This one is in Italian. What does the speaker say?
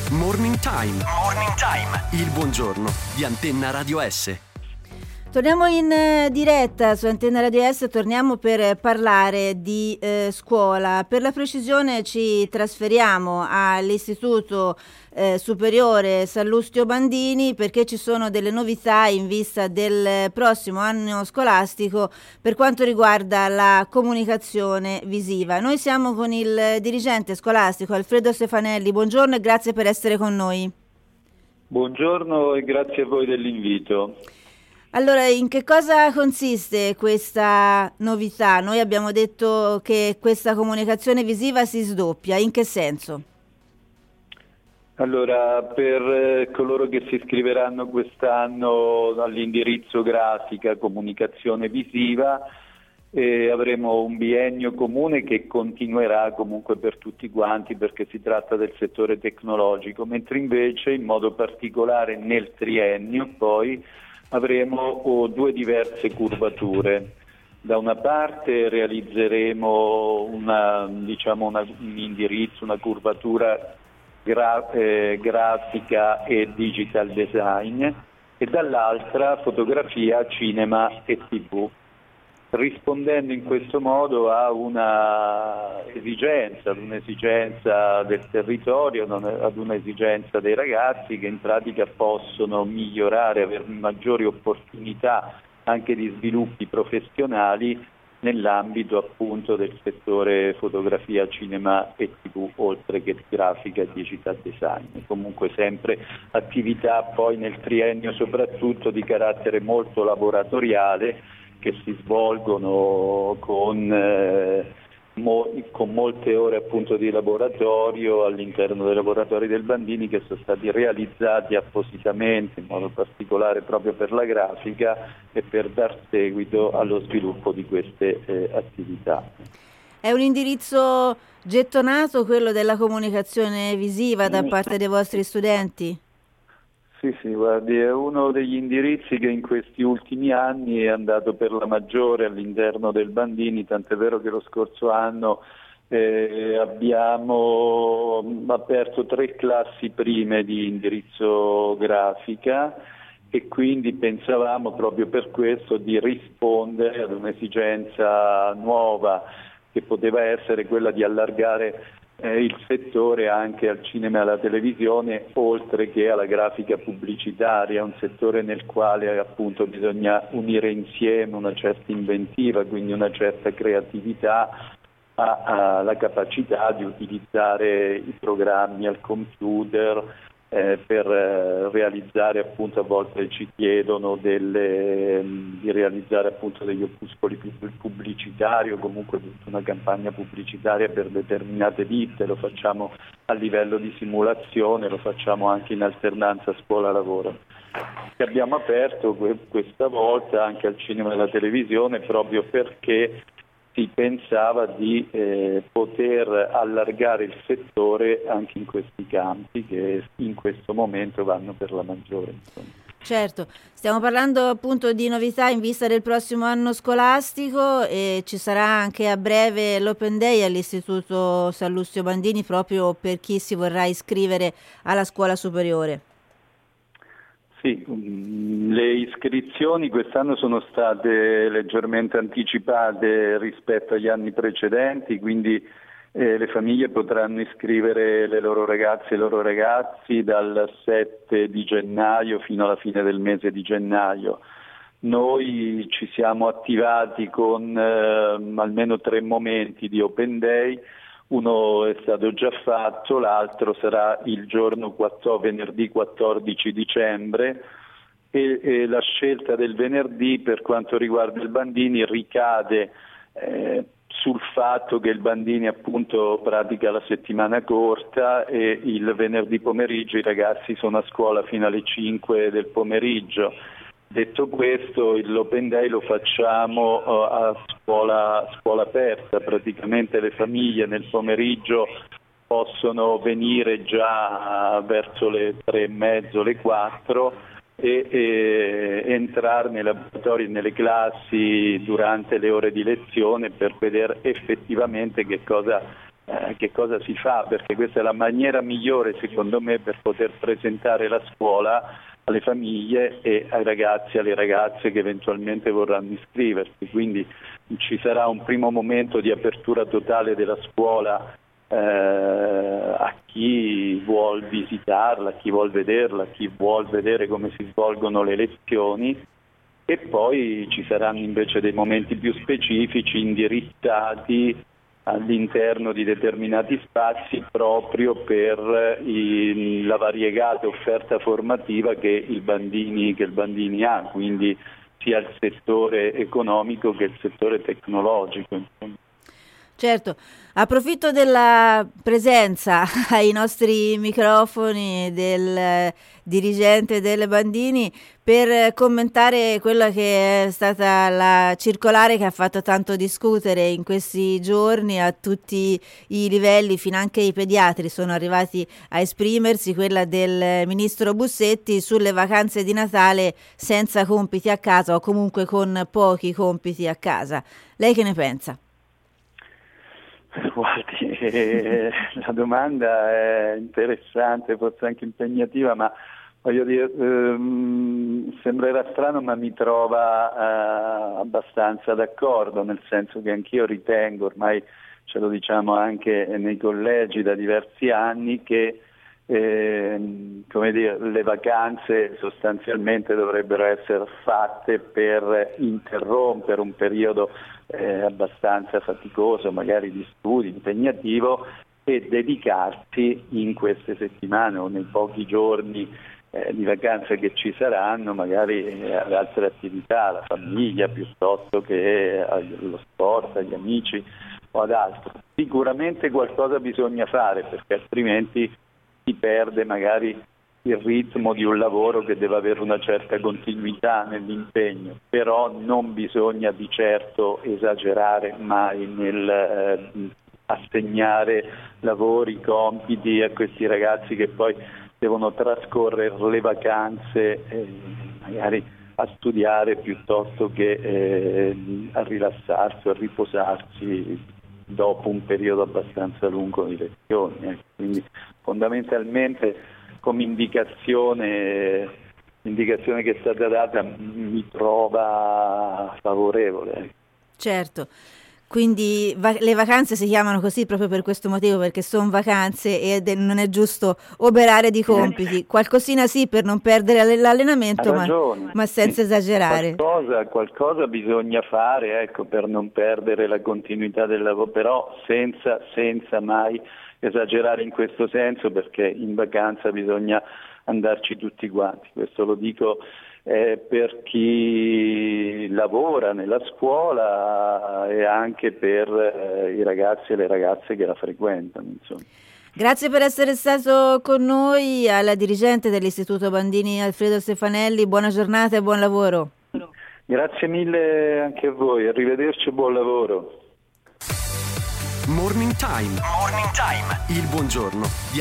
Morning Time. Morning Time. Il buongiorno di Antenna Radio S. Torniamo in diretta su Antenna Radio S, torniamo per parlare di scuola. Per la precisione ci trasferiamo all'Istituto Superiore Sallustio Bandini perché ci sono delle novità in vista del prossimo anno scolastico per quanto riguarda la comunicazione visiva. Noi siamo con il dirigente scolastico Alfredo Stefanelli. Buongiorno e grazie per essere con noi. Buongiorno e grazie a voi dell'invito. Allora, in che cosa consiste questa novità? Noi abbiamo detto che questa comunicazione visiva si sdoppia, in che senso? Allora, per coloro che si iscriveranno quest'anno all'indirizzo grafica comunicazione visiva, avremo un biennio comune che continuerà comunque per tutti quanti perché si tratta del settore tecnologico, mentre invece in modo particolare nel triennio poi avremo due diverse curvature. Da una parte realizzeremo un indirizzo, una curvatura grafica e digital design e dall'altra fotografia, cinema e TV, rispondendo in questo modo a un'esigenza del territorio, ad un'esigenza dei ragazzi che in pratica possono migliorare, avere maggiori opportunità anche di sviluppi professionali nell'ambito appunto del settore fotografia, cinema e TV, oltre che grafica e digital design. Comunque sempre attività poi nel triennio soprattutto di carattere molto laboratoriale, che si svolgono con molte ore appunto di laboratorio all'interno dei laboratori del Bandini, che sono stati realizzati appositamente in modo particolare proprio per la grafica e per dar seguito allo sviluppo di queste attività. È un indirizzo gettonato quello della comunicazione visiva da parte dei vostri studenti? Sì, guardi, è uno degli indirizzi che in questi ultimi anni è andato per la maggiore all'interno del Bandini, tant'è vero che lo scorso anno abbiamo aperto 3 classi prime di indirizzo grafica e quindi pensavamo proprio per questo di rispondere ad un'esigenza nuova che poteva essere quella di allargare il settore anche al cinema e alla televisione, oltre che alla grafica pubblicitaria, un settore nel quale appunto bisogna unire insieme una certa inventiva, quindi una certa creatività, la capacità di utilizzare i programmi al computer per realizzare appunto, a volte ci chiedono di realizzare appunto degli opuscoli pubblicitari o comunque tutta una campagna pubblicitaria per determinate ditte, lo facciamo a livello di simulazione, lo facciamo anche in alternanza scuola-lavoro. E abbiamo aperto questa volta anche al cinema e alla televisione proprio perché si pensava di poter allargare il settore anche in questi campi che in questo momento vanno per la maggiore. Insomma. Certo, stiamo parlando appunto di novità in vista del prossimo anno scolastico e ci sarà anche a breve l'Open Day all'Istituto Sallustio Bandini proprio per chi si vorrà iscrivere alla scuola superiore. Sì, le iscrizioni quest'anno sono state leggermente anticipate rispetto agli anni precedenti, quindi le famiglie potranno iscrivere le loro ragazze e i loro ragazzi dal 7 di gennaio fino alla fine del mese di gennaio. Noi ci siamo attivati con almeno 3 momenti di Open Day. Uno è stato già fatto, l'altro sarà il giorno venerdì 14 dicembre e la scelta del venerdì per quanto riguarda il Bandini ricade sul fatto che il Bandini appunto pratica la settimana corta e il venerdì pomeriggio i ragazzi sono a scuola fino alle 5 del pomeriggio. Detto questo, l'Open Day lo facciamo a scuola aperta, praticamente le famiglie nel pomeriggio possono venire già verso le 3:30, le 4 e entrare nei laboratori e nelle classi durante le ore di lezione per vedere effettivamente che cosa che cosa si fa, perché questa è la maniera migliore secondo me per poter presentare la scuola alle famiglie e ai ragazzi e alle ragazze che eventualmente vorranno iscriversi. Quindi ci sarà un primo momento di apertura totale della scuola a chi vuol visitarla, a chi vuol vederla, a chi vuol vedere come si svolgono le lezioni, e poi ci saranno invece dei momenti più specifici indirizzati all'interno di determinati spazi proprio per la variegata offerta formativa che il Bandini ha, quindi sia il settore economico che il settore tecnologico. Certo, approfitto della presenza ai nostri microfoni del dirigente delle Bandini per commentare quella che è stata la circolare che ha fatto tanto discutere in questi giorni a tutti i livelli, finanche i pediatri sono arrivati a esprimersi, quella del ministro Bussetti sulle vacanze di Natale senza compiti a casa o comunque con pochi compiti a casa. Lei che ne pensa? Guardi, la domanda è interessante, forse anche impegnativa, ma voglio dire, sembrerà strano, ma mi trova abbastanza d'accordo, nel senso che anch'io ritengo, ormai ce lo diciamo anche nei collegi da diversi anni, che come dire, le vacanze sostanzialmente dovrebbero essere fatte per interrompere un periodo abbastanza faticoso, magari di studi, impegnativo, e dedicarsi in queste settimane o nei pochi giorni di vacanze che ci saranno magari ad altre attività, alla famiglia piuttosto che allo sport, agli amici o ad altro. Sicuramente qualcosa bisogna fare, perché altrimenti si perde magari il ritmo di un lavoro che deve avere una certa continuità nell'impegno, però non bisogna di certo esagerare mai nel assegnare lavori, compiti a questi ragazzi che poi devono trascorrere le vacanze magari a studiare piuttosto che a rilassarsi o a riposarsi dopo un periodo abbastanza lungo di lezioni. Quindi fondamentalmente come indicazione che è stata data mi trova favorevole. Certo, quindi le vacanze si chiamano così proprio per questo motivo, perché sono vacanze ed non è giusto oberare di compiti, qualcosina sì per non perdere l'allenamento, ma senza esagerare. Qualcosa bisogna fare, ecco, per non perdere la continuità del lavoro, però senza mai esagerare in questo senso, perché in vacanza bisogna andarci tutti quanti. Questo lo dico per chi lavora nella scuola e anche per i ragazzi e le ragazze che la frequentano, insomma. Grazie per essere stato con noi, alla dirigente dell'Istituto Bandini Alfredo Stefanelli, buona giornata e buon lavoro. Grazie mille anche a voi, arrivederci e buon lavoro. Morning Time, il buongiorno di